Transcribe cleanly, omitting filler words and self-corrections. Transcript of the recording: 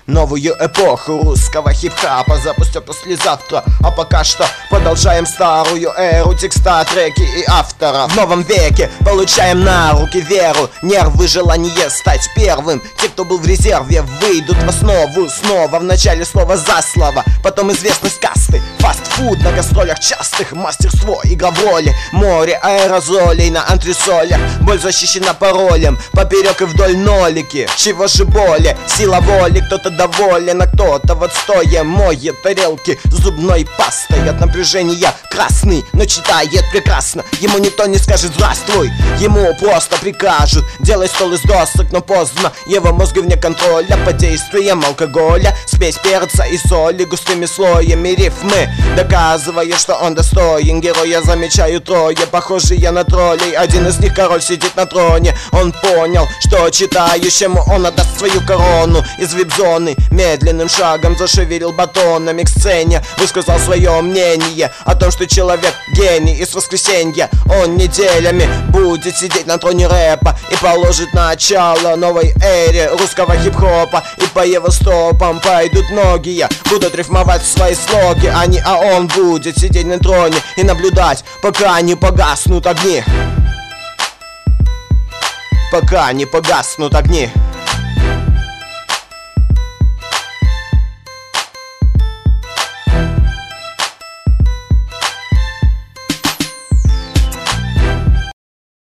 Новую эпоху русского хип-хапа запустят послезавтра. А пока что продолжаем старую эру, текста, треки и автора. В новом веке получаем на руки веру, нервы, желание стать первым. Те, кто был в резерве, выйдут в основу снова. В начале слова за слово, потом известность касты. Фастфуд на гастролях частых, мастерство, игра в роли. Море аэрозолей на антресолях. Боль защищена паролем, поперек и вдоль нолики. Чего же более, сила воли, кто-то доволен, а кто-то в отстое моет тарелки зубной пастой. От напряжения красный, но читает прекрасно. Ему никто не скажет здравствуй, ему просто прикажут делай стол из досок, но поздно. Его мозги вне контроля под действием алкоголя. Спесь перца и соли густыми слоями рифмы, доказывая, что он достоин героя. Замечаю трое, похожие на троллей. Один из них король сидит на троне. Он понял, что читающему он отдаст свою корону. Из вип-зоны медленным шагом зашевелил батонами к сцене. Высказал свое мнение о том, что человек гений. И с воскресенья он неделями будет сидеть на троне рэпа и положит начало новой эре русского хип-хопа. И по его стопам пойдут многие, будут рифмовать свои слоги. А он будет сидеть на троне и наблюдать, пока не погаснут огни. Пока не погаснут огни.